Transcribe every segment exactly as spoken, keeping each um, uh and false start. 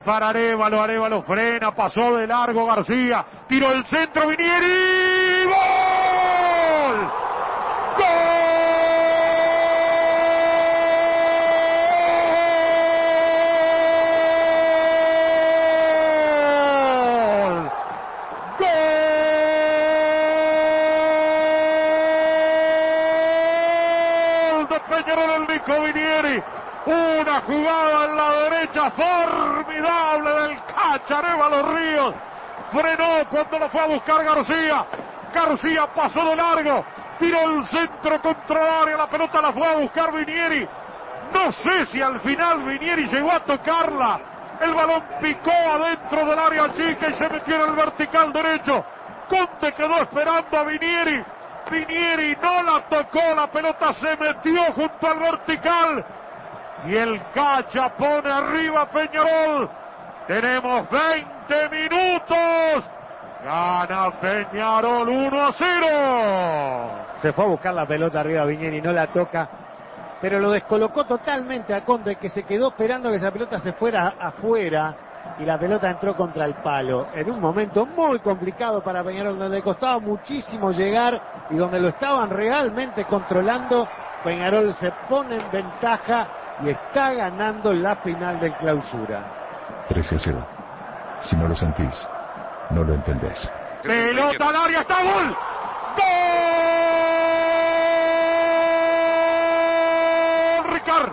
Para Arévalo, Arévalo frena, pasó de largo García, tiró el centro, Vinieri, ¡gol! ¡Gol! ¡Gol de Peñarol, el Nico Vinieri! Una jugada en la derecha formidable del Cacha Arévalo Ríos. Frenó cuando lo fue a buscar García. García pasó de largo. Tiró el centro contra el área. La pelota la fue a buscar Vinieri. No sé si al final Vinieri llegó a tocarla. El balón picó adentro del área chica y se metió en el vertical derecho. Conde quedó esperando a Vinieri. Vinieri no la tocó. La pelota se metió junto al vertical. Y el Cacha pone arriba a Peñarol. Tenemos veinte minutos. Gana Peñarol uno a cero. Se fue a buscar la pelota arriba Vinieri, no la toca. Pero lo descolocó totalmente a Conde, que se quedó esperando que esa pelota se fuera afuera. Y la pelota entró contra el palo. En un momento muy complicado para Peñarol, donde le costaba muchísimo llegar y donde lo estaban realmente controlando. Peñarol se pone en ventaja y está ganando la final del Clausura. trece a cero. Si no lo sentís, no lo entendés. Pelota al área, está gol. ¡Gol! Ricard.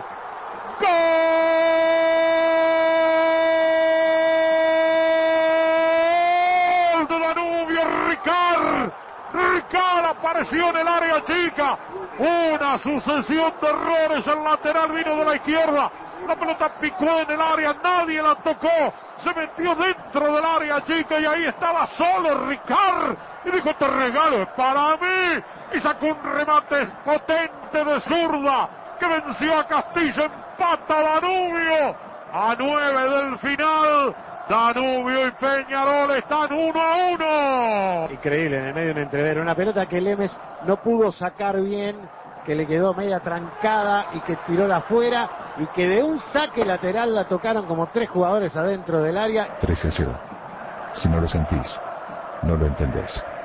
¡Gol de Danubio! Ricard. Ricard apareció en el área chica. Una sucesión de errores. El lateral vino de la izquierda. La pelota picó en el área. Nadie la tocó. Se metió dentro del área chica y ahí estaba solo Ricard. Y dijo: te regalo, es para mí. Y sacó un remate potente de zurda que venció a Castillo. Empata Danubio a nueve del final. Danubio y Peñarol están uno a uno. Increíble, en el medio de un entrevero. Una pelota que Lemes no pudo sacar bien, que le quedó media trancada y que tiró la afuera, y que de un saque lateral la tocaron como tres jugadores adentro del área. trece a cero. Si no lo sentís, no lo entendés.